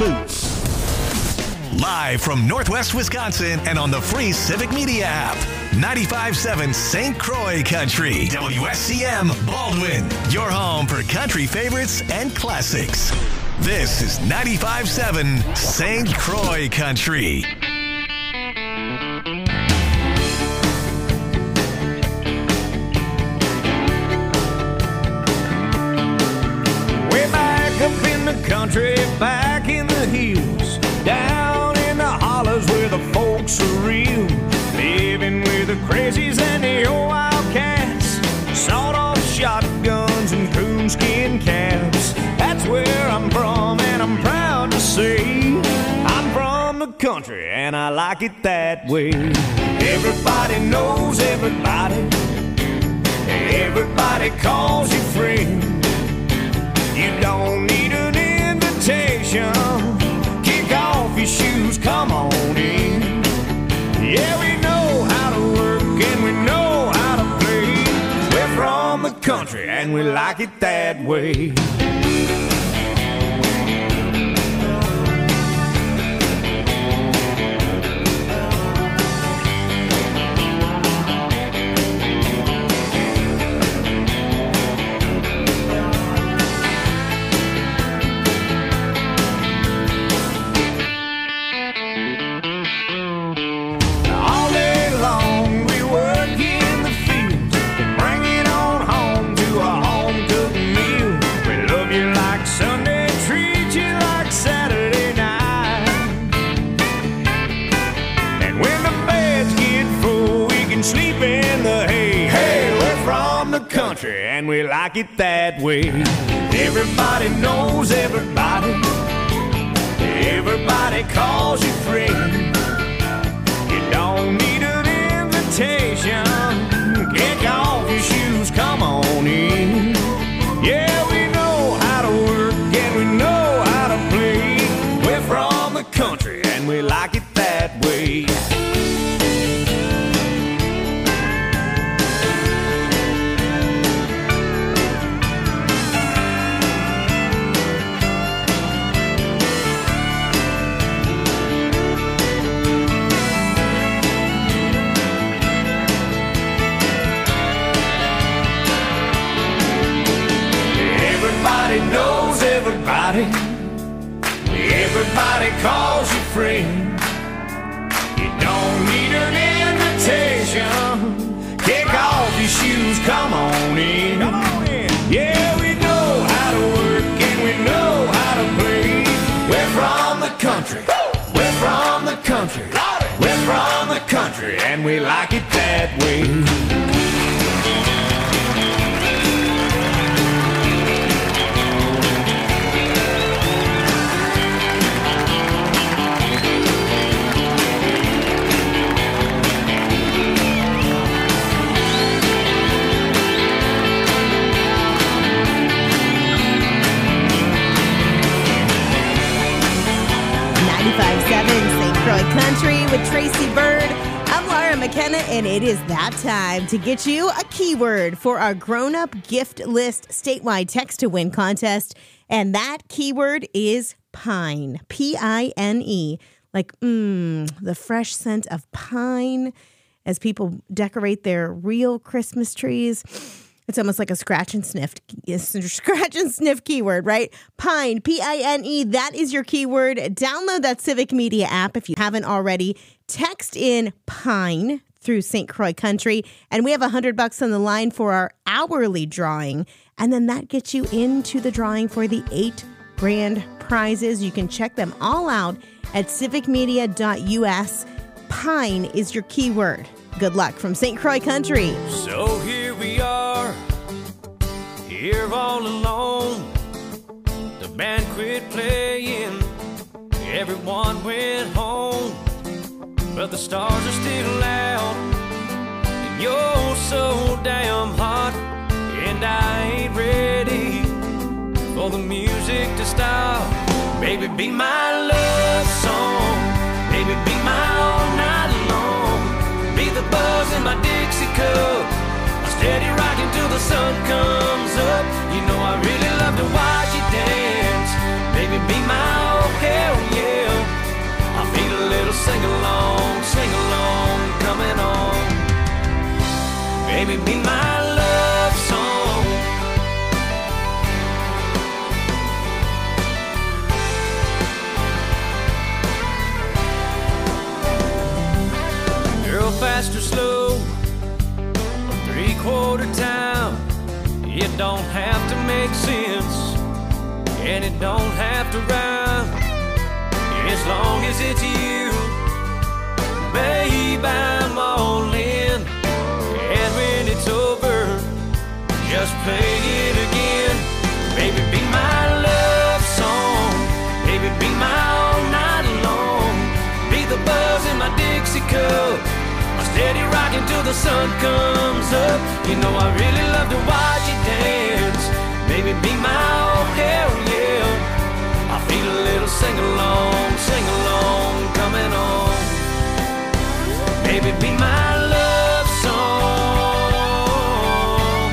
loose. Live from Northwest Wisconsin and on the free Civic Media app. 95.7 St. Croix Country. WSCM Baldwin. Your home for country favorites and classics. This is 95.7 St. Croix Country. Way back up in the country, back in the hills, down in the hollers where the folks are real, living with the crazies and the old wildcats, sawed-off shotguns and coonskin caps. That's where I'm from, and I'm proud to say I'm from the country, and I like it that way. Everybody knows everybody. Everybody calls you friend. You don't need an invitation. Kick off your shoes, come on in. Yeah, we know how to work and we know how to play. We're from the country and we like it that way. And we like it that way. Everybody knows everybody. Everybody calls you friend. You don't need an invitation. Kick off your shoes, come on in. Yeah, we know how to work and we know how to play. We're from the country and we like it that way. Knows everybody. Everybody calls you friend. You don't need an invitation. Kick off your shoes, come on in. Come on in. Yeah, we know how to work and we know how to play. We're from the country. We're from the country. We're from the country and we like it that way. 95.7 St. Croix Country with Tracy Bird. I'm Laura McKenna, and it is that time to get you a keyword for our grown-up gift list statewide text-to-win contest. And that keyword is pine, P-I-N-E, like the fresh scent of pine as people decorate their real Christmas trees. It's almost like a scratch and sniff keyword, right? Pine, P-I-N-E, that is your keyword. Download that Civic Media app if you haven't already. Text in pine through St. Croix Country, and we have $100 on the line for our hourly drawing, and then that gets you into the drawing for the 8 grand prizes. You can check them all out at civicmedia.us. Pine is your keyword. Good luck from St. Croix Country. So here we are, here all alone. The band quit playing, everyone went home, but the stars are still out, and you're so damn hot, and I ain't ready for the music to stop. Baby, be my love song, baby, be my all night long. Be the buzz in my Dixie cup, I'm steady rocking till the sun comes up. You know I really love to watch you dance. Baby, be my oh hell Baby, be my love song. Girl, fast or slow, or three-quarter town, it don't have to make sense, and it don't have to rhyme, as long as it's you. Babe, I'm all in, and when it's over, just play it again. Baby, be my love song. Baby, be my all night long. Be the buzz in my Dixie cup, my steady rockin' till the sun comes up. You know I really love to watch you dance. Baby, be my all hell yeah. I feel a little sing along coming on. Baby, be my love song.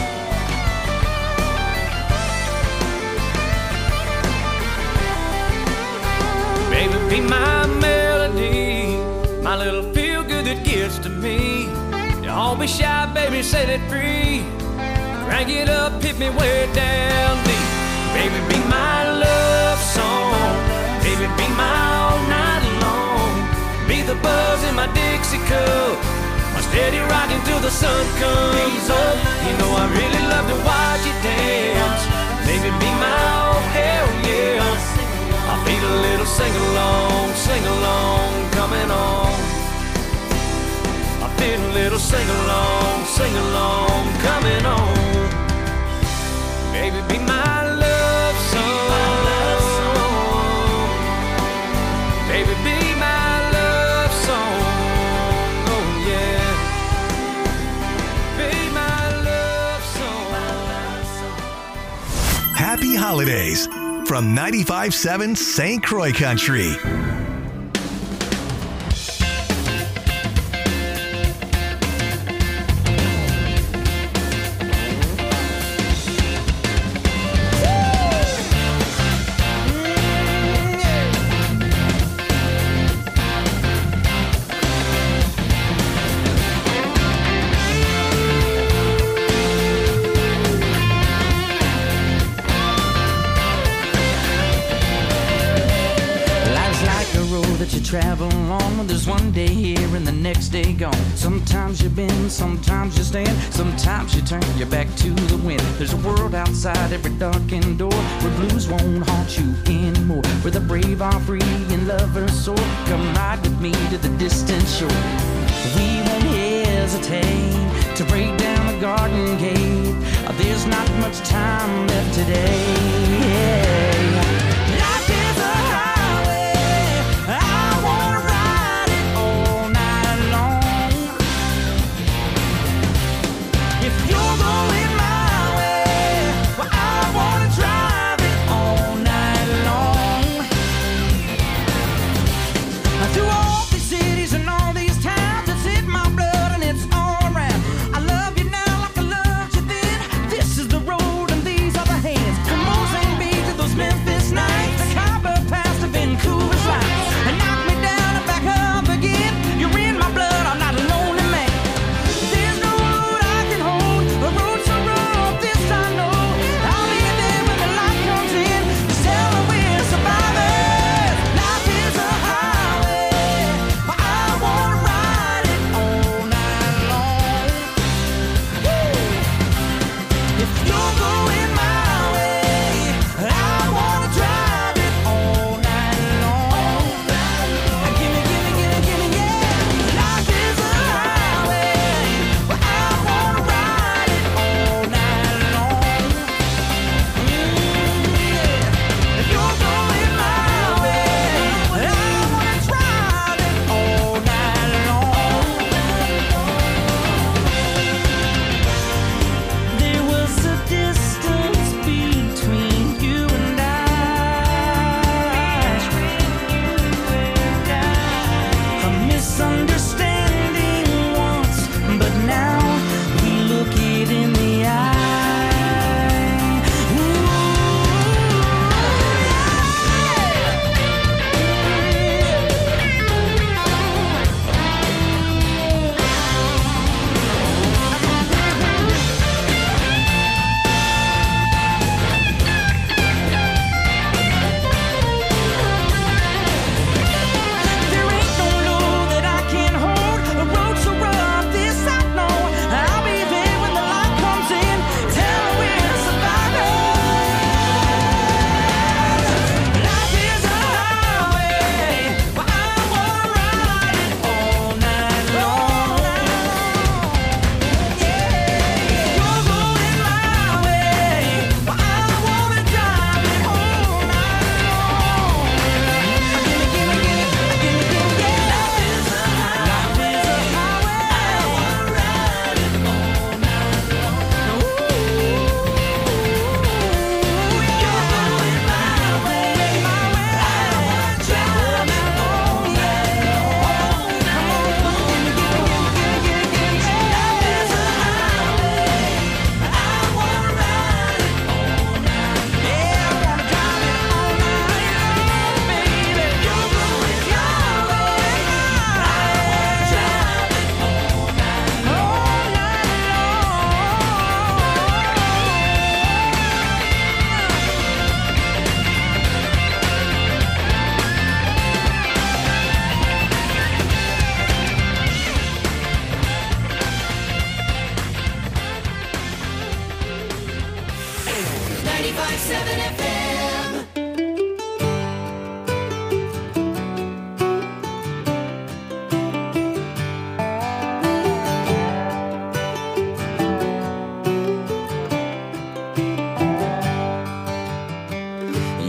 Baby, be my melody, my little feel good that gets to me. Don't be shy, baby, set it free. Crank it up, hit me way down deep. Baby, be my love song. Baby, be my all night long. Be the buzz in my Dixie cup, my steady rockin' till the sun comes up. You know I really love to watch you dance. Baby, be my all hell yeah. I feel a little sing along coming on. I feel a little sing along coming on. Baby, be my love song. Baby, be my love song. Oh yeah. Be my love song. Happy holidays from 95.7 St. Croix Country. Travel along, there's one day here and the next day gone. Sometimes you bend, sometimes you stand, sometimes you turn your back to the wind. There's a world outside every darkened door where blues won't haunt you anymore, where the brave are free and lovers soar. Come ride with me to the distant shore. We won't hesitate to break down the garden gate. There's not much time left today. Life is a highway, I wanna ride it all night long. If you're going my way, well, I wanna drive it all night long. Through all these cities and all these towns, it's in my blood and it's all around. I love you now like I loved you then. This is the road and these are the hands. Come on.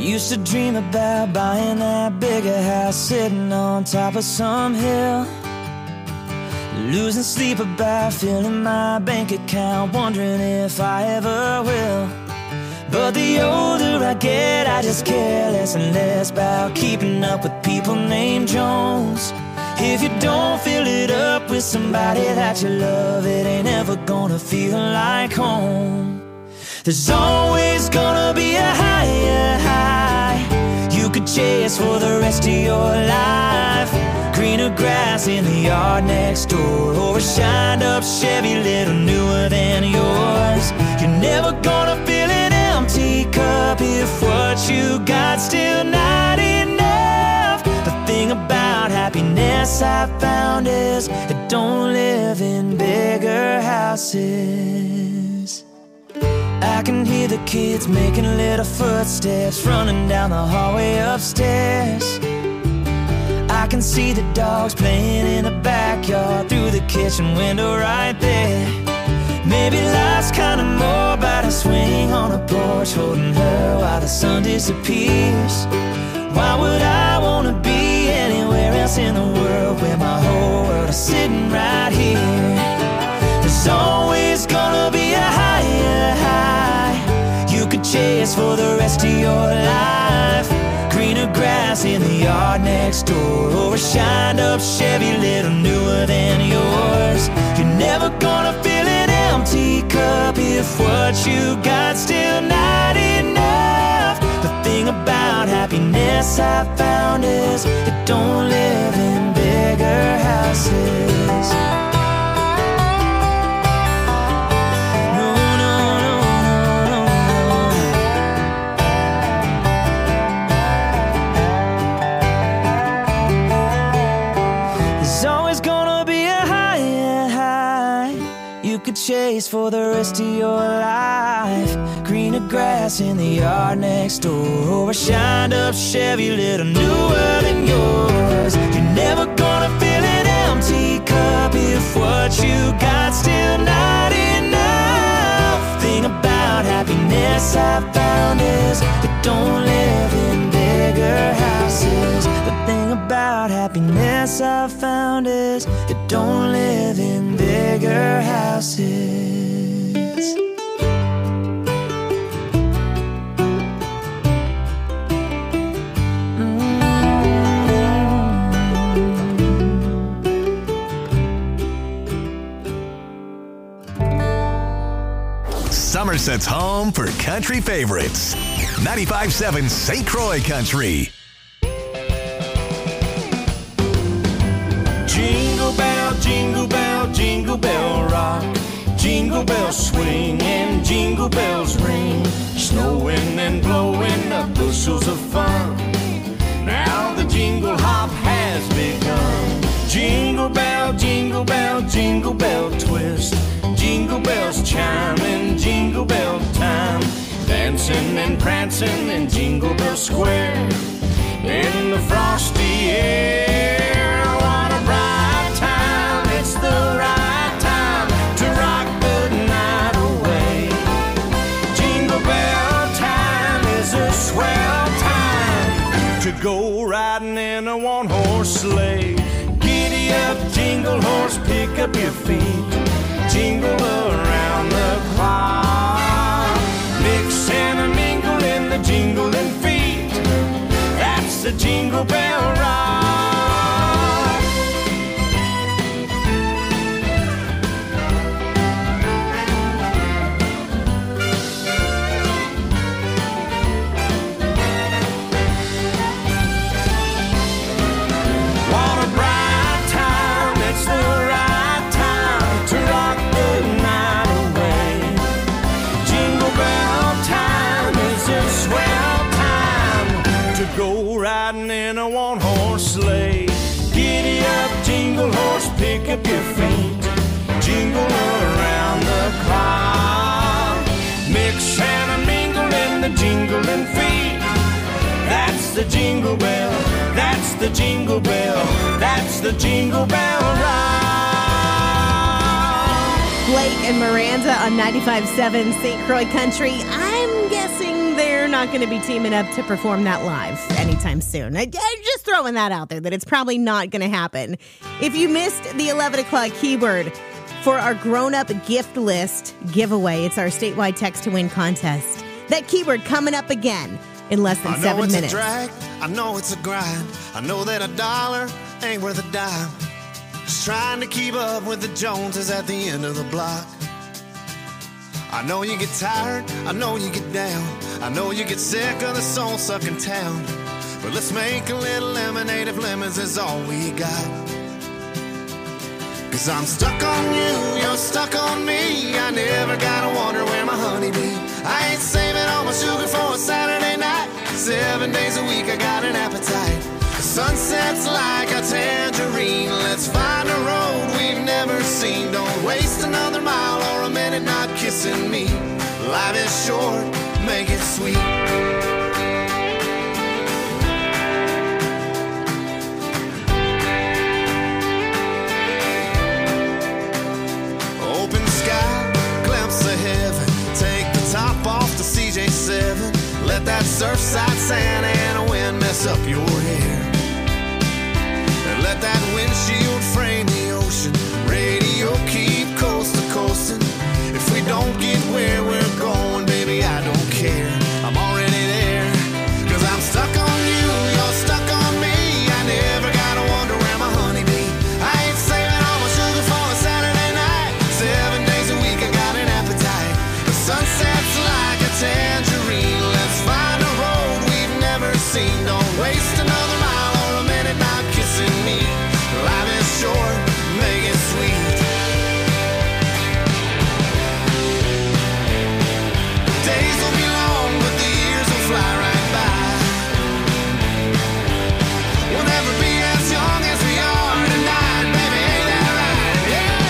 used to dream about buying that bigger house, sitting on top of some hill, losing sleep about filling my bank account, wondering if I ever will. But the older I get, I just care less and less about keeping up with people named Jones. If you don't fill it up with somebody that you love, it ain't ever gonna feel like home. There's always gonna be a higher high you could chase for the rest of your life. Greener grass in the yard next door, or a shined up Chevy little newer than yours. You're never gonna fill an empty cup if what you got still not enough. The thing about happiness I found is it don't live in bigger houses. I can hear the kids making little footsteps running down the hallway upstairs. I can see the dogs playing in the backyard through the kitchen window right there. Maybe life's kinda more about a swing on a porch, holding her while the sun disappears. Why would I wanna be anywhere else in the world where my whole world is sitting right here? There's always gonna be a higher high you could chase for the rest of your life. Greener grass in the yard next door, or a shined up Chevy little newer than yours. You're never gonna fill an empty cup if what you got still not enough. The thing about happiness I found is it don't live in bigger houses. Chase for the rest of your life. Greener grass in the yard next door, or a shined up Chevy little newer than yours. You're never gonna fill an empty cup if what you got still not enough. Thing about happiness I found is it don't live in bigger houses. The thing about happiness I found is it don't live in bigger houses. Somerset's home for country favorites. 95.7 St. Croix Country. Jingle bell, jingle bell rock. Jingle bells swing and jingle bells ring. Snowing and blowing up bushels of fun. Now the jingle hop has begun. Jingle bell, jingle bell, jingle bell twist. Jingle bells chime in jingle bell time. Dancing and prancing in Jingle Bell Square. In the frosty air, what a bright time. It's the right time to rock the night away. Jingle bell time is a swell time to go riding in a one-horse sleigh. Giddy up, jingle horse, pick up your feet. Jingle around the clock. Mix and mingle in the jingling feet. That's the Jingle Bell Rock. What a bright time, it's the right time to rock the night away. Jingle bell time is a swell time to go riding in a one-horse sleigh. Giddy up, jingle horse, pick up your feet. Jingle around the clock. Mix and mingle in the jingling feet. That's the Jingle Bell, that's the Jingle Bell, that's the Jingle Bell Rock. Blake and Miranda on 95.7 St. Croix Country. I'm guessing they're we're not going to be teaming up to perform that live anytime soon. I'm just throwing that out there that it's probably not going to happen. If you missed the 11 o'clock keyword for our grown-up gift list giveaway, it's our statewide text to win contest. That keyword coming up again in less than 7 minutes. I know it's a drag, I know it's a grind. I know that $1 ain't worth a dime. Just trying to keep up with the Joneses at the end of the block. I know you get tired, I know you get down. I know you get sick of the soul-sucking town. But let's make a little lemonade if lemons is all we got. 'Cause I'm stuck on you, you're stuck on me. I never gotta wonder where my honey be. I ain't saving all my sugar for a Saturday night. 7 days a week I got an appetite. The sunset's like a tangerine. Let's find a road we've never seen. Don't waste another mile or a minute not kissing me. Life is short, make it sweet. Open sky, glimpse of heaven. Take the top off the CJ7. Let that surfside sand and a wind mess up your hair. And let that windshield frame the ocean. Radio keep coast to coasting. If we don't get where we're going, baby, I don't care. I'm already there. 'Cause I'm stuck on you, you're stuck on me. I never gotta wonder where my honey be. I ain't saving all my sugar for a Saturday night. 7 days a week I got an appetite. The sunset's like a tangerine. Let's find a road we've never seen. Don't waste another mile or a minute not kissing me. Life is short, make it sweet. Days will be long, but the years will fly right by. We'll never be as young as we are tonight, baby, ain't that right? Yeah.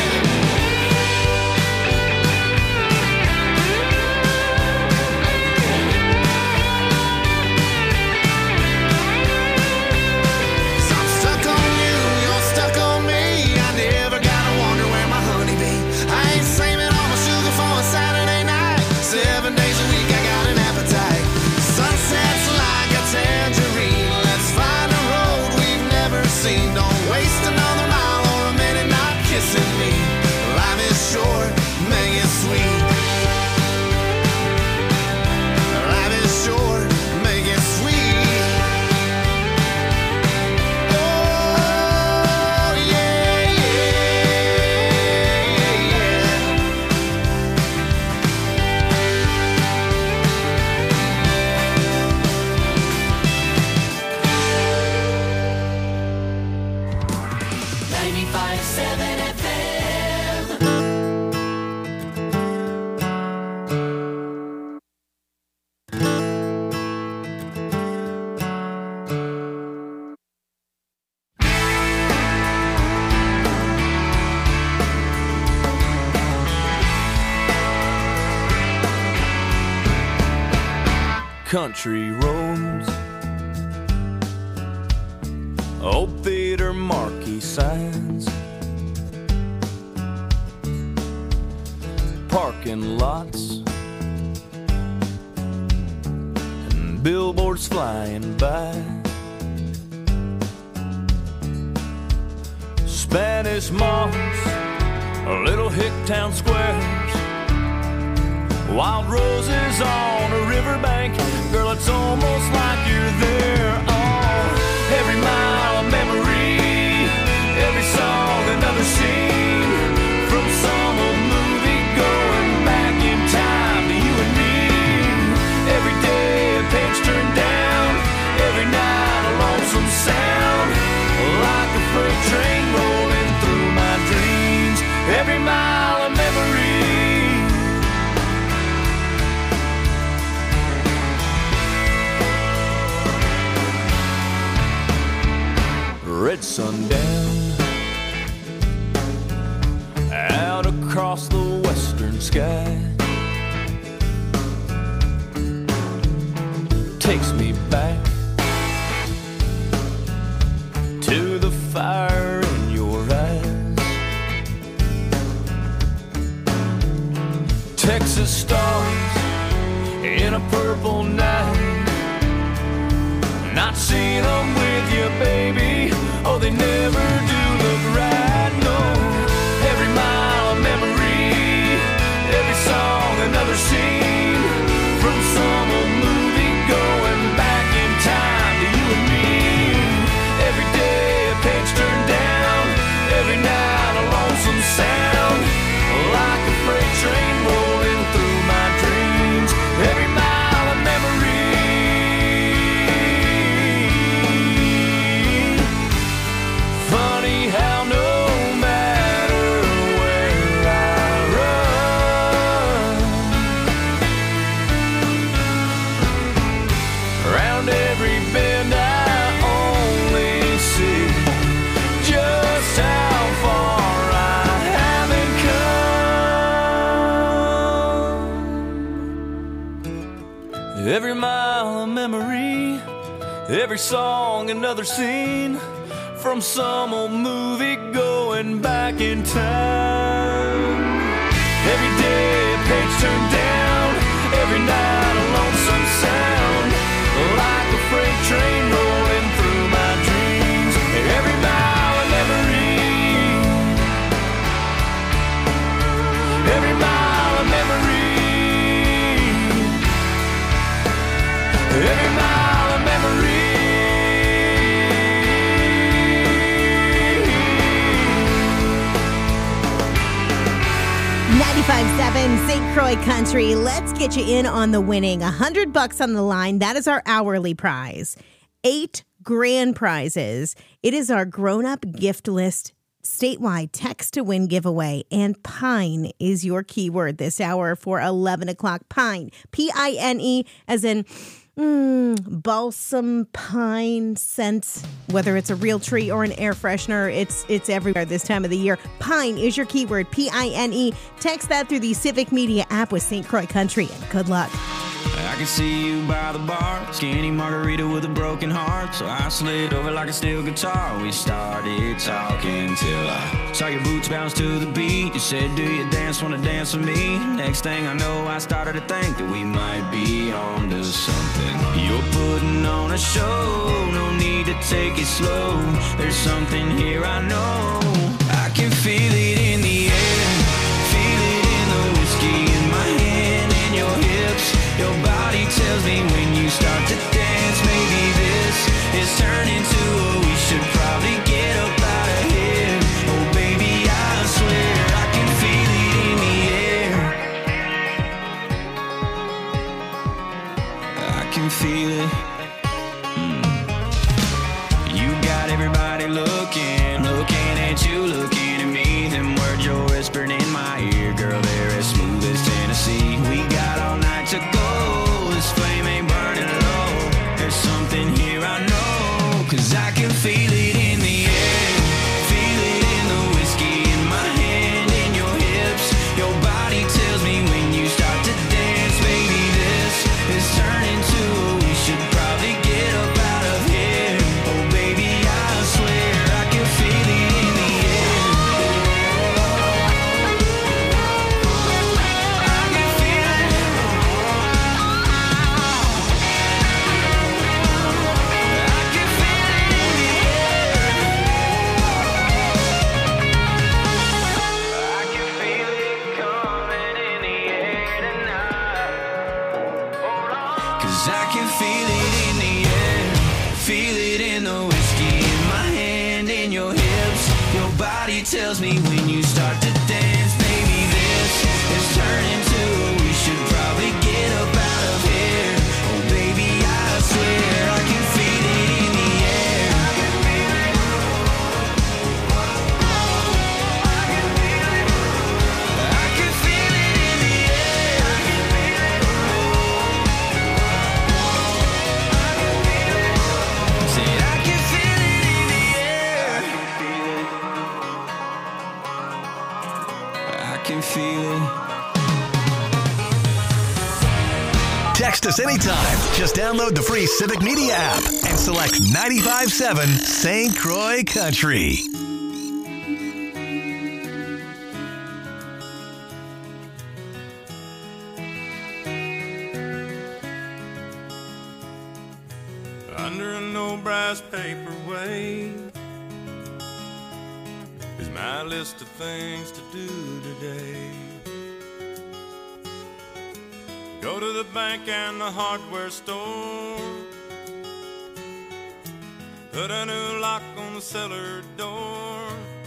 I'm stuck on you, you're stuck on me. I never gotta wonder where my honey be. I ain't saving all my sugar for a Saturday night. 7 days a week I got an appetite. Sunset's like a tangerine. Let's find a road we've never seen. Don't waste another mile or a minute not kissing me. Life is short, make it sweet. Life is short, make it sweet. Oh, yeah, yeah, yeah. Country roads, old theater marquee signs, parking lots, and billboards flying by. Spanish moss, little hick town squares, wild roses on a riverbank. Girl, it's almost like you're there. Oh, every mile a memory, every song another scene. From some old movie going back in time to you and me. Every day a page turned down, every night a lonesome sound. Like a freight train rolling through my dreams. Every mile a memory. Red sundown out across the western sky takes me back to the fire in your eyes. Texas stars in a purple night. not seeing them with you, baby. Oh, they never do look right, no. Every mile a memory, every song another scene, from some old movie going back in time to you and me. Every day a page turned down, every night a lonesome sound, like a freight train rolling through my dreams. Every mile a memory. Funny how no matter where I run, around every bend I only see just how far I haven't come. Every mile a memory, every song another scene, from some old movie going back in time. Every day a page turned down, every night a lonesome sound, like a freight train rolling through my dreams. Every mile a memory, every mile a memory, every mile a memory. 95.7 St. Croix Country. Let's get you in on the winning. $100 on the line. That is our hourly prize. 8 grand prizes. It is our grown-up gift list statewide text to win giveaway. And Pine is your keyword this hour for 11 o'clock. Pine. P-I-N-E as in balsam pine scent. Whether it's a real tree or an air freshener, it's everywhere this time of the year. Pine is your keyword, P-I-N-E. Text that through the Civic Media app with St. Croix Country, and good luck. I can see you by the bar, skinny margarita with a broken heart. So I slid over like a steel guitar. We started talking till I saw your boots bounce to the beat. You said, do you wanna dance with me? Next thing I know, I started to think that we might be on to something. You're putting on a show, no need to take it slow. There's something here I know. I can feel it in the air, feel it in the whiskey in my hand and your hips. Your body tells me when you start to dance, maybe this is turning to a we should probably get up out of here. Oh baby, I swear I can feel it in the air. I can feel it. You got everybody looking at you, looking at me. Them words you're whispering in my ear, girl, they're as smooth as Tennessee. We got all night to go, this flame ain't burning low. There's something here I know, 'cause I can feel it in the air, feel it in the whiskey in my hand and your hips. Your body tells me when you start to dance, baby, this is turning to a we should probably get up out of here. Oh baby, I swear I can feel it in the air. I can feel it. I can feel it in the air. I can feel it coming in the air tonight. Hold on. 'Cause I can feel it in the air, feel it in the whiskey in my hand and your hips. Your body tells me when you start to dance, baby, this is turning to a we should probably get up out of here. Oh baby, I swear I can feel it in the air. I can feel it. I can feel it in the air. I can feel it. Say I can feel it in the air. I can feel it. Text us anytime. Just download the free Civic Media app and select 95.7 St. Croix Country. under an old brass paperweight is my list of things to do today. Go to the bank and the hardware store, put a new lock on the cellar door.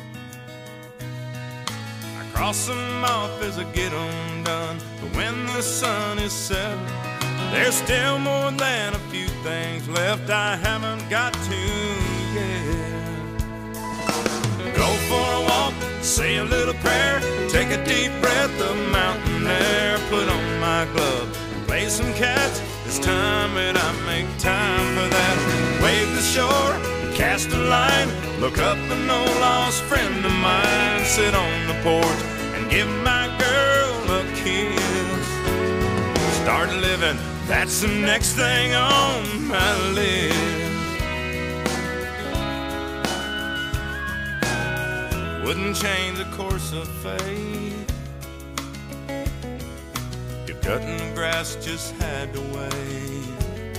I cross them off as I get them done, but when the sun is set, there's still more than a few things left I haven't got to yet. Go for a walk, say a little prayer, take a deep breath of mountain air, put on my glove, play some catch. It's time that I make time for that. Wave the shore, cast a line, look up an old lost friend of mine, sit on the porch and give my girl a kiss. Start living, that's the next thing on my list. Wouldn't change the course of fate if cutting the grass just had to wait.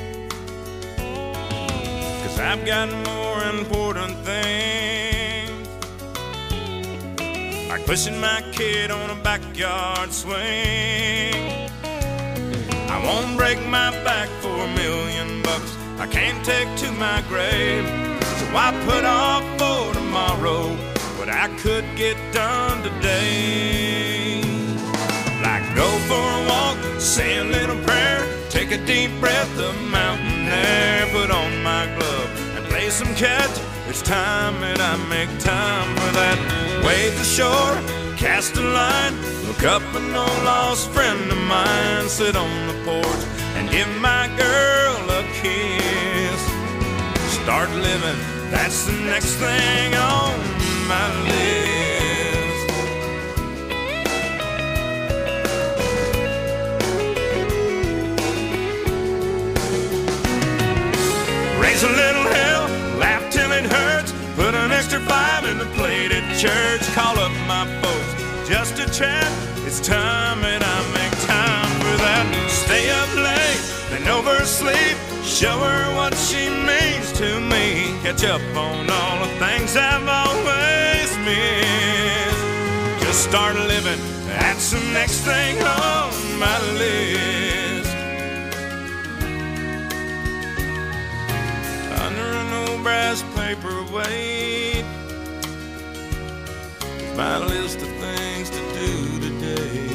'Cause I've got more important things, like pushing my kid on a backyard swing. I won't break my back for $1 million. I can't take to my grave, so I put off for tomorrow what I could get done today. Like go for a walk, say a little prayer, take a deep breath of mountain air, put on my glove and play some catch. It's time that I make time for that. Wave the shore, cast a line, look up an old lost friend of mine, sit on the porch and give my girl a kiss. Start living, that's the next thing on my list. Raise a little hell, laugh till it hurts, put an extra 5 in the plate at church, call up my folks just to chat. It's time that I make time for that. Stay up late, then oversleep, show her what she means to me, catch up on all the things I've always missed. Just start living, that's the next thing on my list. Under an old brass paperweight, my list of things to do today.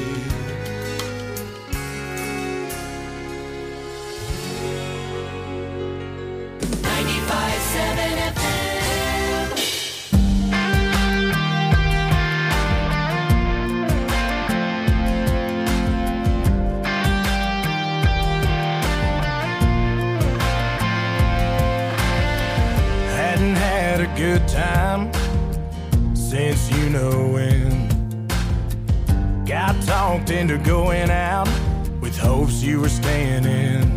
Hadn't had a good time since you know when. Got talked into going out with hopes you were staying in.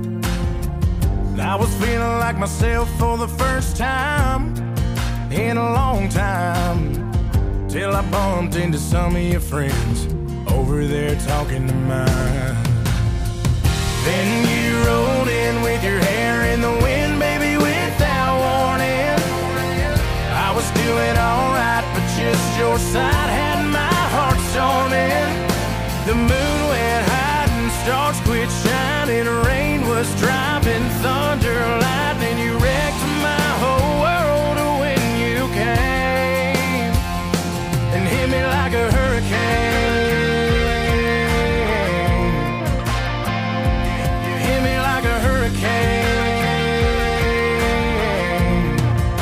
I was feeling like myself for the first time in a long time, till I bumped into some of your friends over there talking to mine. Then you rolled in with your hair in the wind, baby, without warning. I was doing alright, but just your side had my heart storming. The moon went hiding, stars quit shining, rain was dropping, thunder, lightning. You wrecked my whole world when you came and hit me like a hurricane. You hit me like a hurricane.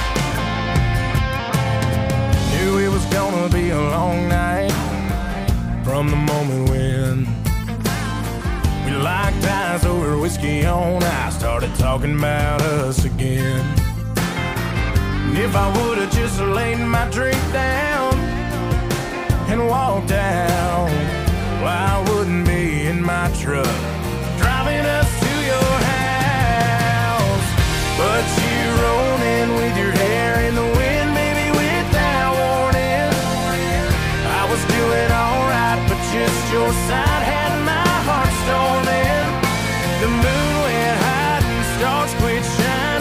Knew it was gonna be a long night from the moment when we locked eyes over whiskey on ice, started talking about us again. And if I would've just laid my drink down and walked out, well, I wouldn't be in my truck driving us to your house. But you rolled in with your hair in the wind, baby, without warning. I was doing alright, but just your side had my heart storming. The moon went hiding, stars quit shining.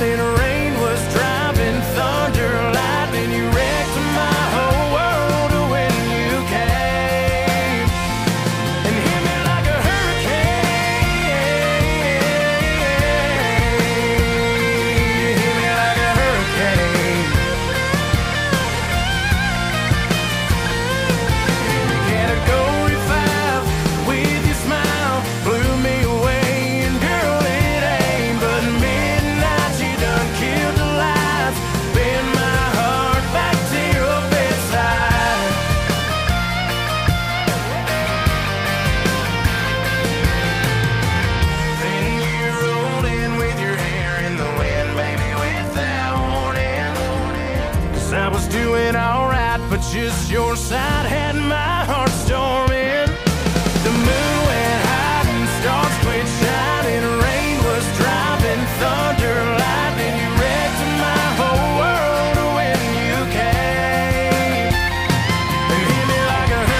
light, but just your side had my heart storming. The moon went high and stars quit shining. Rain was driving, thunder, lightning. You wrecked my whole world when you came and hit me like a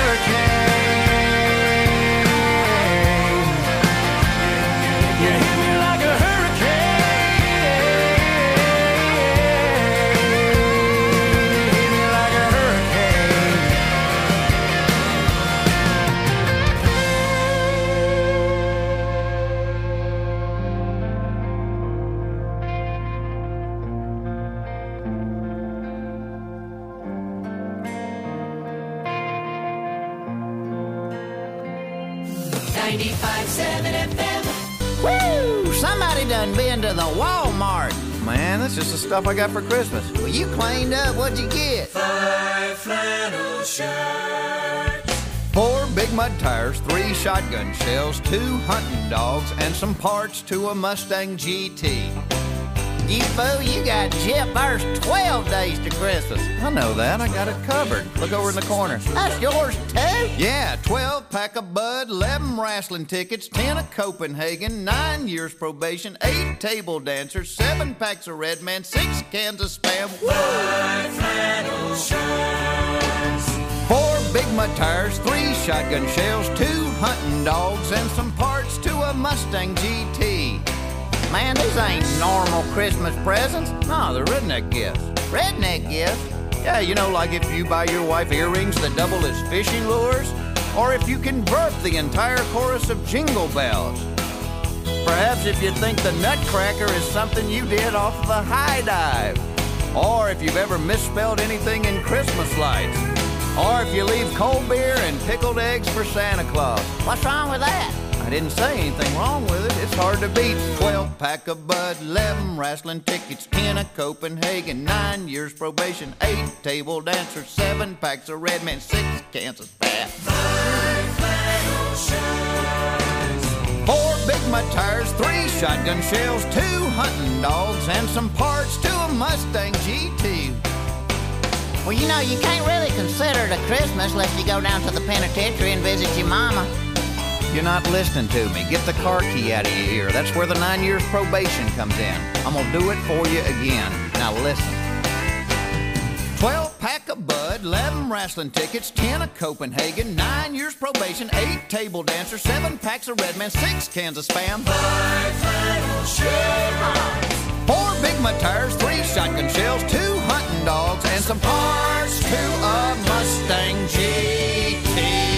hurricane. You hit me like a hurricane. Hit me like a hurricane. 95.7 FM. Woo! Somebody done been to the Walmart. Man, that's just the stuff I got for Christmas. Well, you cleaned up. What'd you get? 5 flannel shirts. 4 big mud tires, 3 shotgun shells, 2 hunting dogs, and some parts to a Mustang GT. You fool, you got Jeff first 12 days to Christmas. I know that. I got it covered. Look over in the corner. That's yours, too? Yeah, 12 pack of Bud, 11 wrestling tickets, 10 of Copenhagen, 9 years probation, 8 table dancers, 7 packs of Red Man, 6 cans of Spam. 5 flannel shirts. 4 big mud tires, 3 shotgun shells, 2 hunting dogs, and some parts to a Mustang GT. Man, these ain't normal Christmas presents. No, they're redneck gifts. Redneck gifts? Yeah, you know, like if you buy your wife earrings that double as fishing lures, or if you convert the entire chorus of Jingle Bells. Perhaps if you think the Nutcracker is something you did off of a high dive, or if you've ever misspelled anything in Christmas lights, or if you leave cold beer and pickled eggs for Santa Claus. What's wrong with that? I didn't say anything wrong with it. It's hard to beat. 12 pack of Bud, 11 wrestling tickets, 10 of Copenhagen, 9 years probation, 8 table dancers, 7 packs of Red Man, 6 cans of Spam. 5 flannel shirts. 4 big mud tires, 3 shotgun shells, 2 hunting dogs, and some parts to a Mustang GT. Well, you know, you can't really consider it a Christmas unless you go down to the penitentiary and visit your mama. You're not listening to me. Get the car key out of your ear. That's where the 9 years probation comes in. I'm gonna do it for you again. Now listen. 12 pack of Bud, 11 wrestling tickets, 10 of Copenhagen, 9 years probation, 8 table dancers, 7 packs of Red Man, 6 cans of Spam. 5 flannel shirts. 4 big mud tires, 3 shotgun shells, 2 hunting dogs, and some parts to a Mustang GT.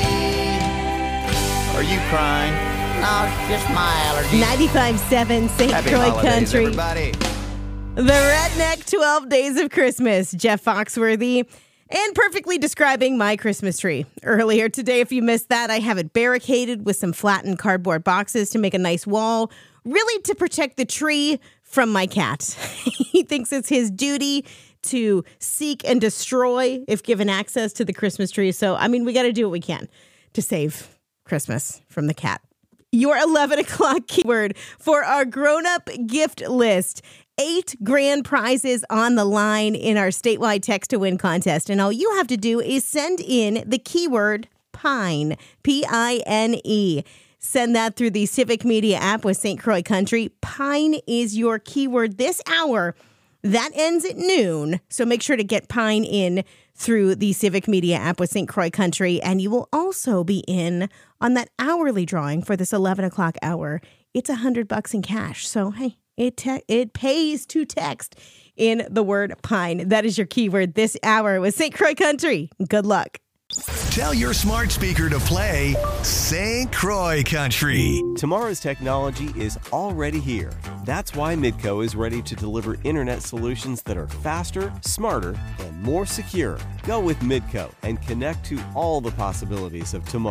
Are you crying? No, it's just my allergies. 95.7 St. Happy Croix holidays, Country. everybody. The Redneck 12 Days of Christmas. Jeff Foxworthy. And perfectly describing my Christmas tree. Earlier today, if you missed that, I have it barricaded with some flattened cardboard boxes to make a nice wall, really to protect the tree from my cat. He thinks it's his duty to seek and destroy if given access to the Christmas tree. So, I mean, we got to do what we can to save Christmas from the cat. Your 11 o'clock keyword for our grown-up gift list. 8 grand prizes on the line in our statewide text to win contest. And all you have to do is send in the keyword PINE, P-I-N-E. Send that through the Civic Media app with St. Croix Country. PINE is your keyword this hour. That ends at noon. So make sure to get PINE in through the Civic Media app with St. Croix Country. And you will also be in on that hourly drawing for this 11 o'clock hour. It's $100 in cash. So, hey, it pays to text in the word PINE. That is your keyword this hour with St. Croix Country. Good luck. Tell your smart speaker to play St. Croix Country. Tomorrow's technology is already here. That's why Midco is ready to deliver internet solutions that are faster, smarter, and more secure. Go with Midco and connect to all the possibilities of tomorrow.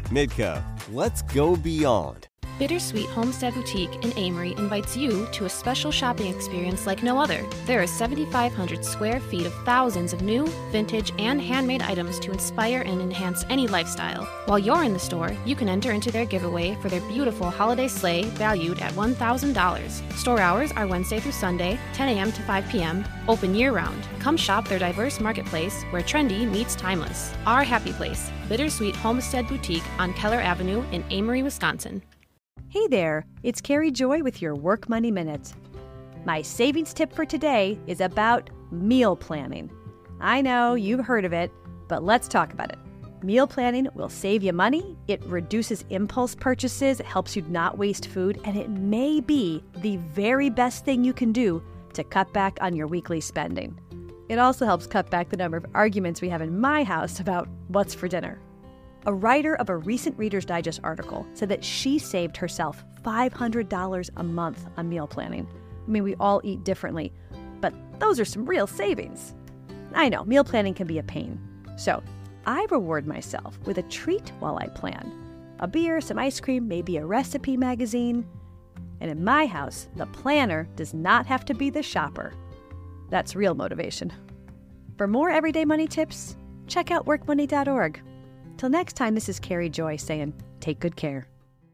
Midco, let's go beyond. Bittersweet Homestead Boutique in Amory invites you to a special shopping experience like no other. There are 7,500 square feet of thousands of new, vintage, and handmade items to inspire and enhance any lifestyle. While you're in the store, you can enter into their giveaway for their beautiful holiday sleigh valued at $1,000. Store hours are Wednesday through Sunday, 10 a.m. to 5 p.m., open year-round. Come shop their diverse marketplace where trendy meets timeless. Our happy place, Bittersweet Homestead Boutique on Keller Avenue in Amory, Wisconsin. Hey there, it's Carrie Joy with your Work Money Minute. My savings tip for today is about meal planning. I know you've heard of it, but let's talk about it. Meal planning will save you money, it reduces impulse purchases, it helps you not waste food, and it may be the very best thing you can do to cut back on your weekly spending. It also helps cut back the number of arguments we have in my house about what's for dinner. A writer of a recent Reader's Digest article said that she saved herself $500 a month on meal planning. I mean, we all eat differently, but those are some real savings. I know, meal planning can be a pain. So I reward myself with a treat while I plan. A beer, some ice cream, maybe a recipe magazine. And in my house, the planner does not have to be the shopper. That's real motivation. For more everyday money tips, check out workmoney.org. Till next time, this is Carrie Joy saying, take good care.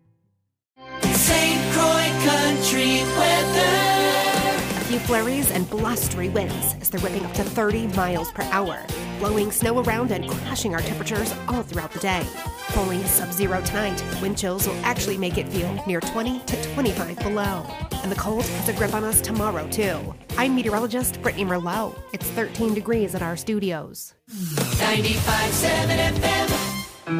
St. Croix Country weather. A few flurries and blustery winds as they're whipping up to 30 miles per hour, blowing snow around and crashing our temperatures all throughout the day. Falling sub-zero tonight, wind chills will actually make it feel near 20 to 25 below. And the cold has a grip on us tomorrow, too. I'm meteorologist Brittany Merlot. It's 13 degrees at our studios. 95.7 FM.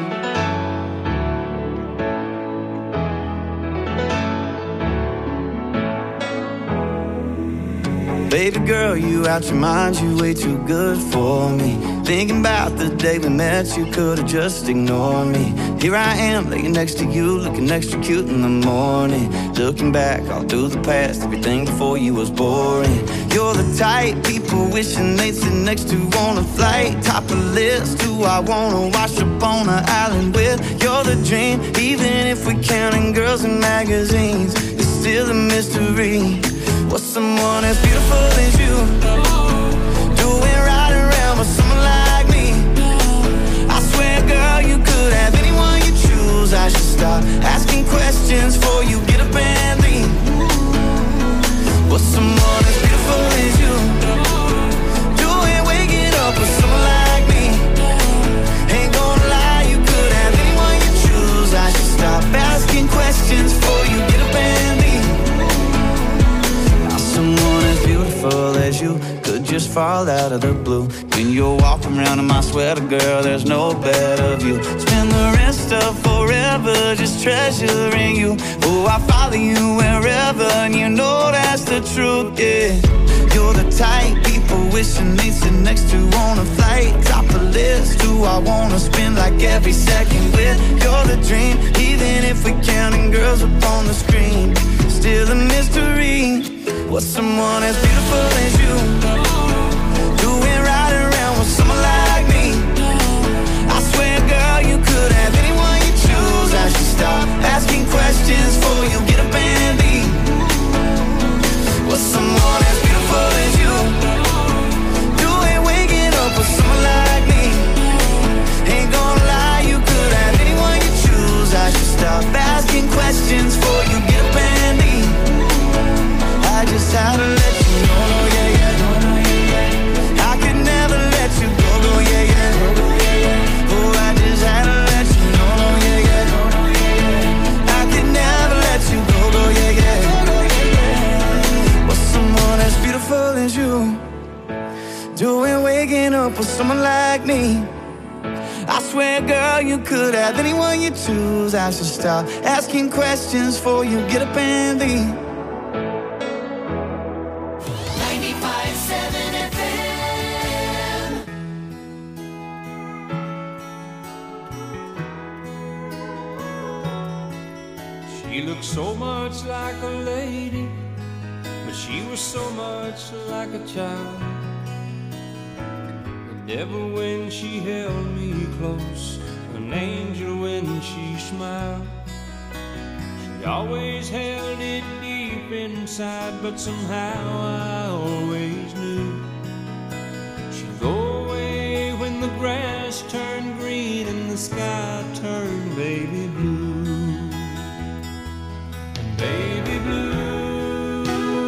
Baby girl, you out your mind, you way too good for me. Thinking about the day we met, you could've just ignored me. Here I am, laying next to you, looking extra cute in the morning. Looking back all through the past, everything before you was boring. You're the type people wishing they'd sit next to on a flight. Top of the list, who I wanna wash up on an island with. You're the dream, even if we're counting girls in magazines. It's still a mystery. What's someone as beautiful as you doing right around with someone like me? I swear, girl, you could have anyone you choose. I should stop asking questions before you get up and leave. What's someone as beautiful as you doing waking up with someone like me? Ain't gonna lie, you could have anyone you choose. I should stop asking questions before you get up and leave. Someone as beautiful as you could just fall out of the blue. When you're walking around in my sweater, girl, there's no better view. Spend the rest of forever just treasuring you. Oh, I follow you wherever, and you know that's the truth, yeah. You're the type people wishing they'd sit next to on a flight. Top of the list, who I wanna spend like every second with. You're the dream, even if we're counting girls up on the screen. Still a mystery. What's someone as beautiful as you doing right around with someone like me? I swear, girl, you could have anyone you choose. I should stop asking questions before you get up and leave. What's someone as beautiful as you doing waking up with someone like me? Ain't gonna lie, you could have anyone you choose. I should stop asking questions before you get up and leave. I just had to let you know, no, yeah, yeah. I could never let you go, go, yeah, yeah. Oh, I just had to let you know, no, yeah, yeah. I could never let you go, go, yeah, yeah. What's someone as beautiful as you doing waking up with someone like me? I swear, girl, you could have anyone you choose. I should stop asking questions before you get up and leave. She looked so much like a lady, but she was so much like a child. The devil when she held me close, and an angel when she smiled. She always held it deep inside, but somehow I always knew she'd go away when the grass turned green and the sky turned baby blue. And baby blue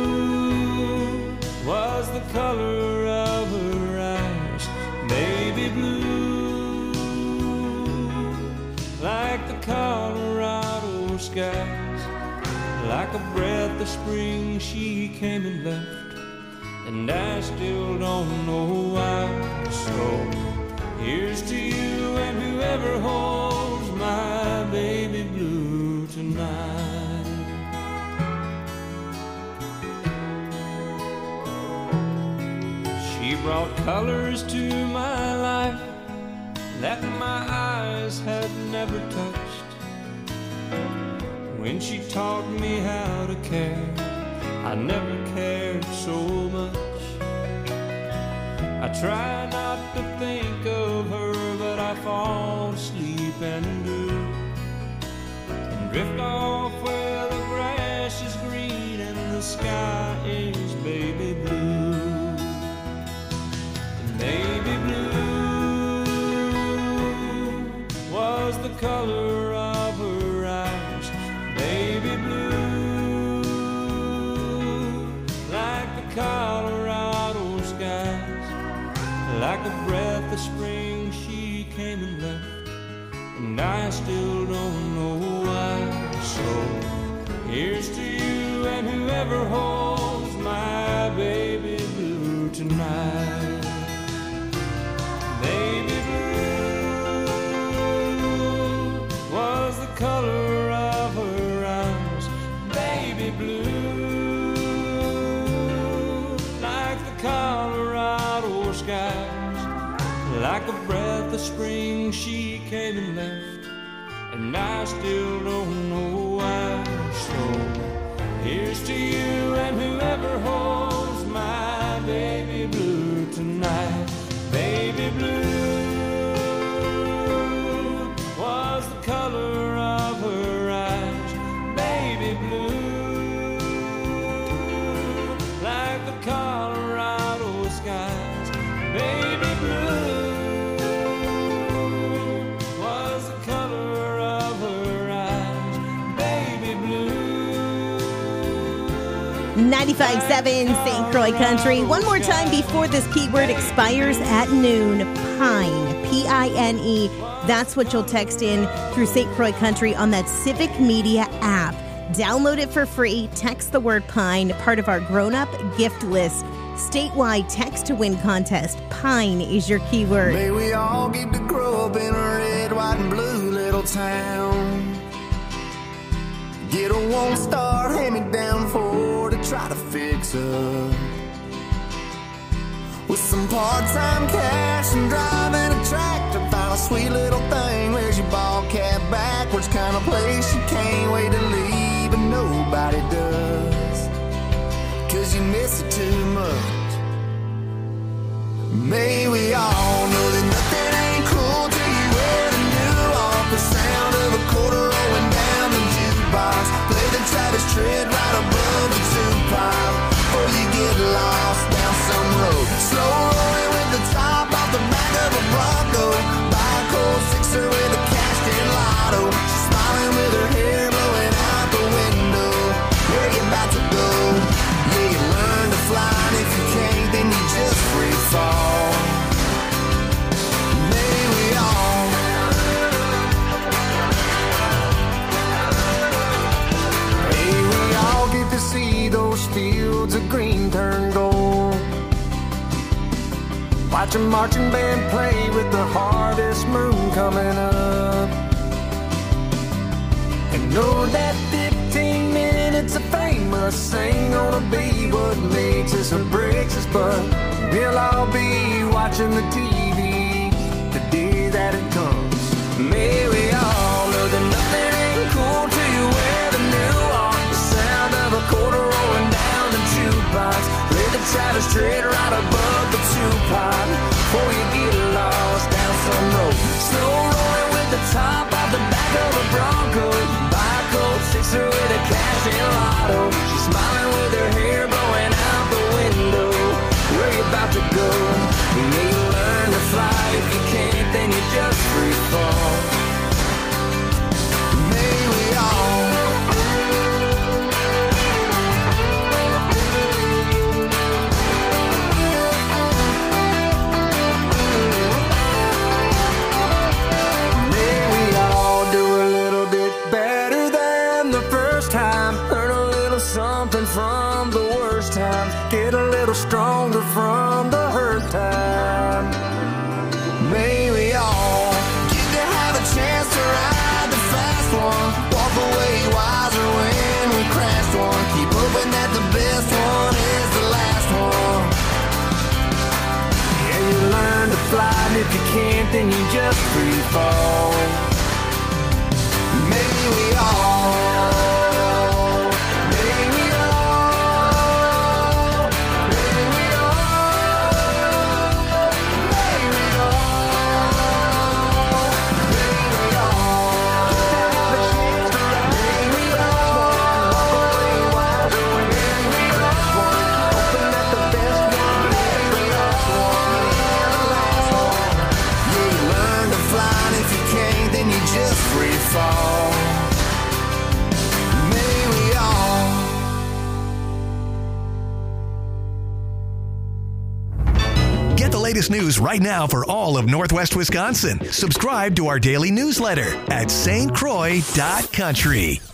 was the color of her eyes. Baby blue, like the Colorado skies. Like a breath of spring she came and left, and I still don't know why. So here's to you and whoever holds my baby blue tonight. She brought colors to my life that my eyes had never touched. When she taught me how to care, I never cared so much. I try not to think of her, but I fall asleep and do, and drift off where the grass is green and the sky is baby blue. And baby blue was the color of her eyes. Baby blue, like the Colorado skies. Like a breath of spring she came and left, and I still don't know why. So here's to you and whoever holds my baby blue tonight. Baby blue was the color of her eyes. Baby blue, like the Colorado skies. Like a breath of spring she came and left, and I still don't know why. So here's to you and whoever holds my baby blue tonight. Baby blue was the color of her eyes. Baby blue, like the Colorado skies. Baby blue 95.7 St. Croix Country. One more time before this keyword expires at noon. Pine. P-I-N-E. That's what you'll text in through St. Croix Country on that Civic Media app. Download it for free. Text the word Pine, part of our grown-up gift list. Statewide text to win contest. Pine is your keyword. May we all get to grow up in a red, white, and blue little town. Get a one-star hand-me-down Ford to try to fix up. With some part-time cash and driving a tractor, find a sweet little thing. Where's your ball cap backwards? Kind of place you can't wait to leave, and nobody does, 'cause you miss it too much. May we all know that nothing ain't cool till you wear the new off. The sound of a quarter rolling down the jukebox. Play the Travis Tritt right above the two-pipe before you get lost down some road. Slow rolling with the top off the back of a Bronco. Buy a cold sixer with a cashed-in lotto. She's smiling with her hair blowing out the window. Where you about to go? Yeah, you learn to fly, and if you can't, then you just free fall. May we all get to see those fields of green turn gold. Watch a marching band play with the harvest moon coming up. And know that 15 minutes of famous ain't gonna be what makes us or breaks us, but we'll all be watching the TV the day that it comes. May we all know that nothing ain't cool till you wear the new off. The sound of a quarter rolling down the jukebox. Play the Travis Tritt right above the two-pipe before you get lost down some road. Slow rolling with the top of the back of a Bronco. Buy a cold sixer with a cash in lotto. She's smiling with her hair blowing out the window. Where you about to go? Yeah, you learn to fly. If you can't, then you just free fall. May we all from the worst times, get a little stronger from the hurt time. May we all get to have a chance to ride the fast one, walk away wiser when we crashed one, keep hoping that the best one is the last one. Yeah, you learn to fly, and if you can't, then you just free fall. May we all fall. May we all. Get the latest news right now for all of Northwest Wisconsin. Subscribe to our daily newsletter at stcroix.country.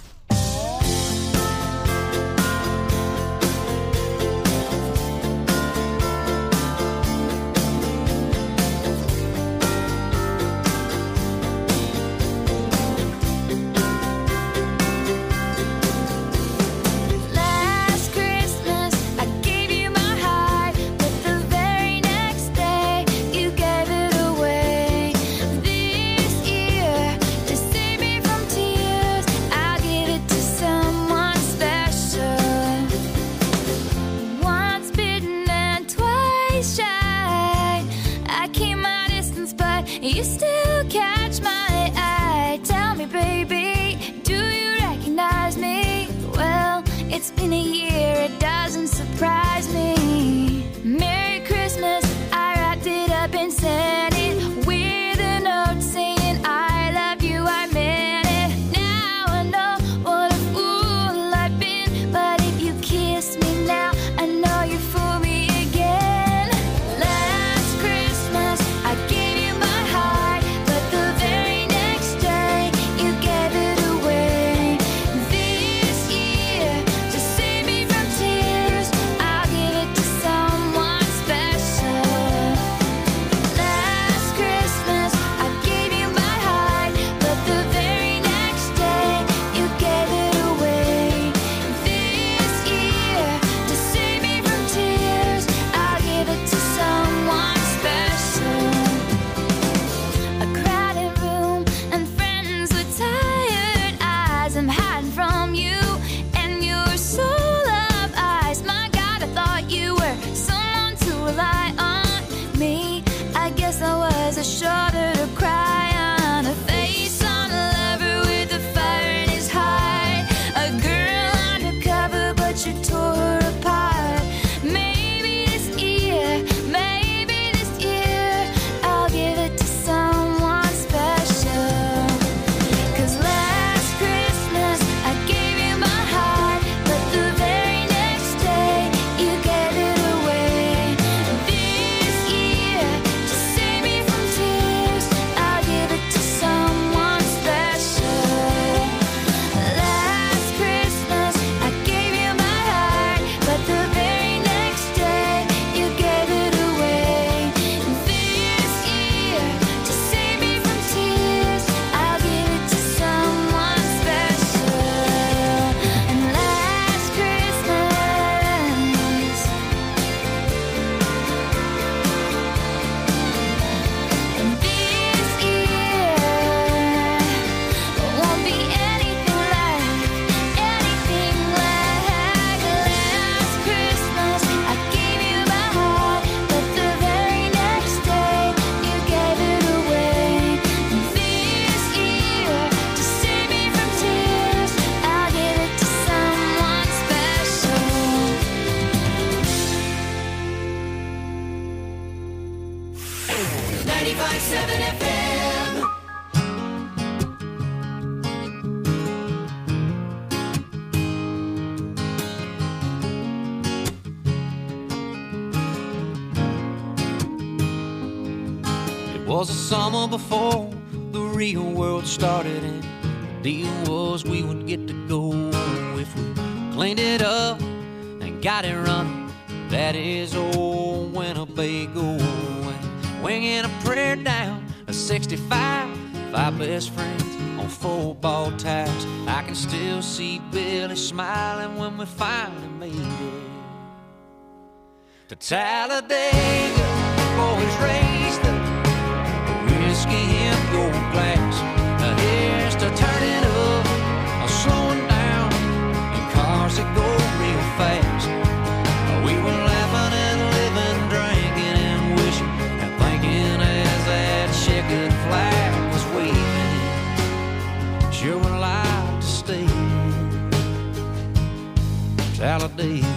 You still catch my eye. Tell me, baby, do you recognize me? Well, it's been a year, it doesn't surprise me. Merry Christmas, I wrapped it up and sent it with a note saying I love you, I meant it. Now I know what a fool I've been, but if you kiss me now, I know you fool me again. Last Christmas, I gave you my heart, but the very next day, you gave it away. This year, to save me from tears, I'll give it to someone special. Last Christmas, I gave you my heart, but the very next day, you gave it away. This year, to save me from tears, I'll give it to someone special. A crowded room and friends with tired eyes. I'm hiding from you and your soul of ice. My God, I thought you were someone to rely on. Me, I guess I was a shoulder to cry on, a face on a lover with a fire in his heart, a girl undercover, but you tore her apart. Maybe this year, I'll give it to someone special. 'Cause last Christmas, I gave you my heart, but the very next day, you gave it away. This year, to save me from tears, 95.7 FM. It was the summer before the real world started, and the deal was we would get to go if we cleaned it up and got it running. That is old Winnebago, and winging a prayer down a 65, 5 best friends on football tires. I can still see Billy smiling when we finally made it to Talladega. Boys raised the whiskey in your glass. Here's to turning up, slowing down, and cars that go real fast. We were laughing and living, drinking and wishing and thinking as that checkered flag was waving. Sure would like to stay in Talladega.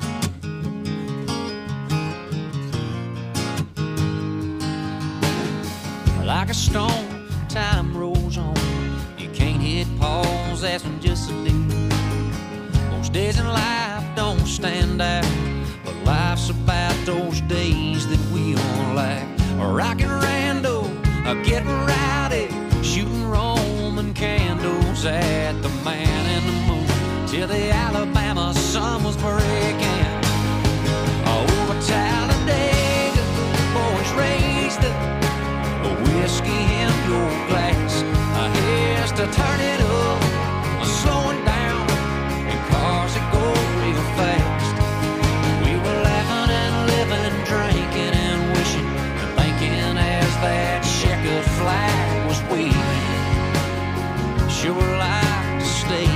Like a storm, time rolls on. You can't hit pause, that's when just a deal. Most days in life don't stand out, but life's about those days that we all like. Rockin' rando, getting rowdy, shooting Roman candles at the Man in the Moon, till the Alabama sun was breaking. Over Talladega, boys raised up whiskey in your glass. Here's to turn it up, slowing down, and cars that go real fast. We were laughing and living, drinking and wishing and thinking as that checkered flag was waving. Sure like to stay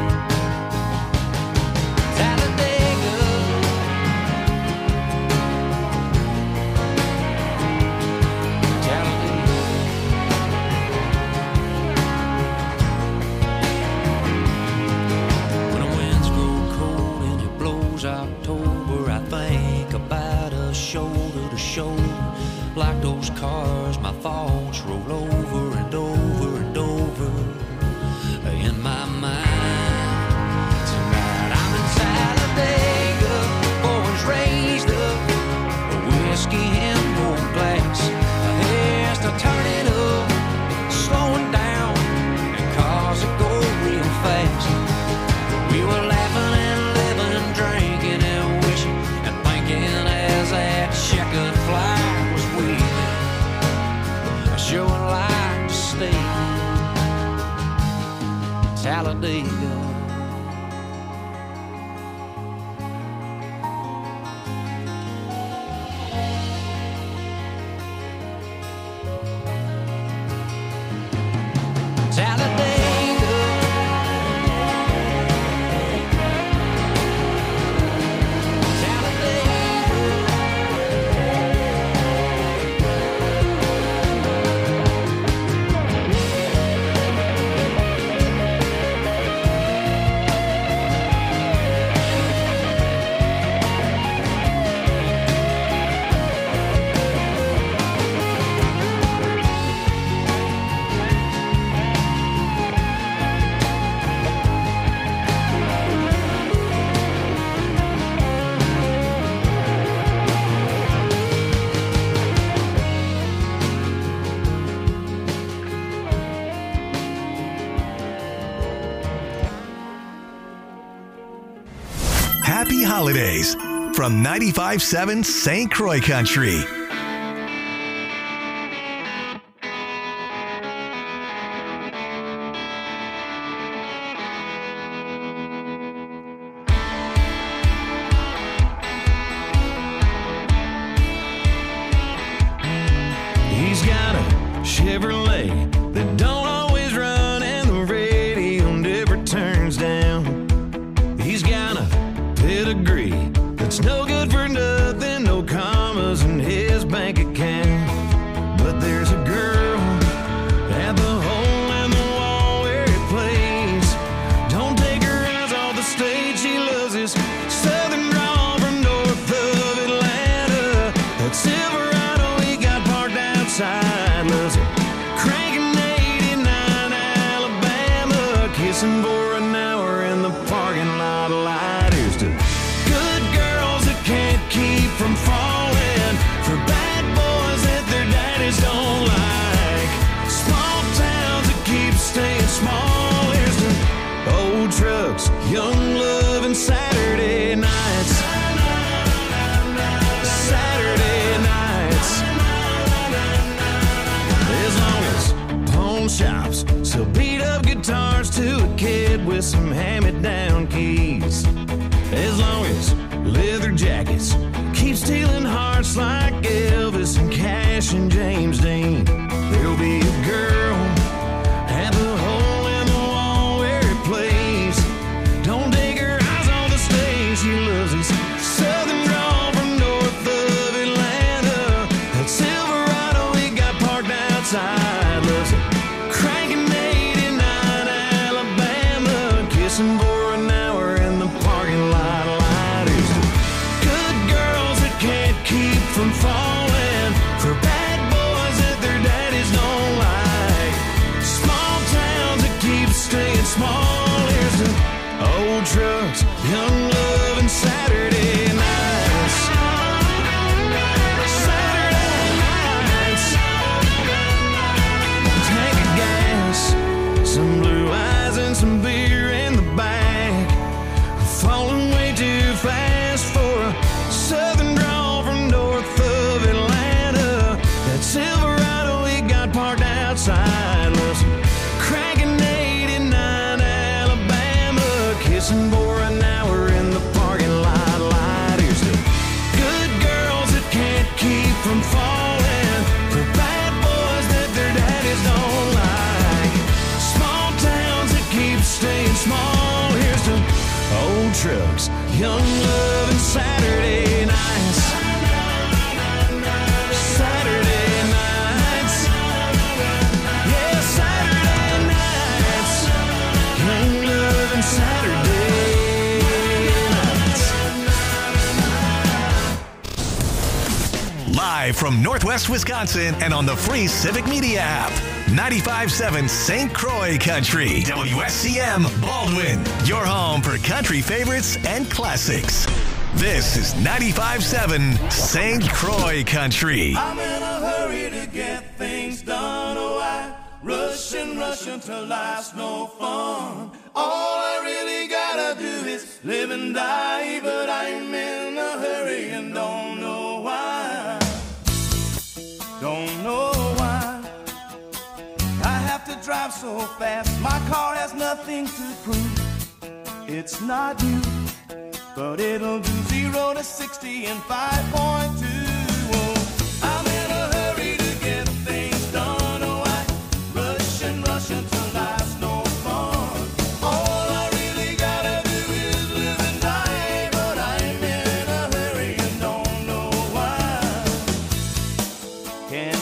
Talladega. October, I think about us shoulder to shoulder. Like those cars, my thoughts roll over and over and over in my mind. Tonight I'm in Talladega, boys raised up, whiskey in your glass. Here's to turn it up, slowing down, and cars that go real fast. We were laughing and living, drinking and wishing and thinking as that checkered flag was waving. I sure would like to stay Talladega. Happy holidays from 95.7 St. Croix Country. He's got a Chevrolet that don't always run, and the radio never turns down. He's got a pedigree that's no good for nothing, no commas in his bank account. But there's a girl at the hole in the wall where it plays. Don't take her eyes off the stage, she loves his southern drawl from north of Atlanta. That Silverado he got parked outside kissing for an hour in the parking lot light. Here's to good girls that can't keep from falling, for bad boys that their daddies don't like, small towns that keep staying small. Here's to old trucks, young love, and Saturday nights. Saturday nights. As long as pawn shops sell beat up guitars to a kid with some hand-me-down keys. As long as leather jackets keep stealing hearts like Elvis and Cash and James Dean, there'll be a girl at the hole in the wall where it plays. Don't take her eyes on the stage. She loves this southern drawl from north of Atlanta. That Silverado we got parked outside. Loves it cranking 89 Alabama, kissing for an hour in the parking lot. Lighters to good girls that can't keep from falling, for bad boys that their daddies don't like, small towns that keep staying small. Here's to old trucks, young love, and Saturday nights. Saturday nights. Tank of gas, some blue eyes, and some beer in the back. Falling way too fast for a southern drawl from north of Atlanta. That Silverado we got parked outside. Loves cranking 89 Alabama, kissing for an hour in the parking lot. Lighters to good girls that can't keep from falling, for bad boys that their daddies don't like, small towns that keep staying small. Here's to old trucks, young love, and Saturday nights. Saturday nights. Yeah, Saturday nights. Young love and Saturday nights. Live from Northwest Wisconsin and on the free Civic Media app. 95.7 St. Croix Country. WSCM Baldwin. Your home for country favorites and classics. This is 95.7 St. Croix Country. I'm in a hurry to get things done. Oh, I rush until life's no fun. All I really gotta do is live and die, but I'm in a hurry and don't know why. Don't know why I have to drive so fast. My car has nothing to prove. It's not you, but it'll do 0 to 60 in 5.2.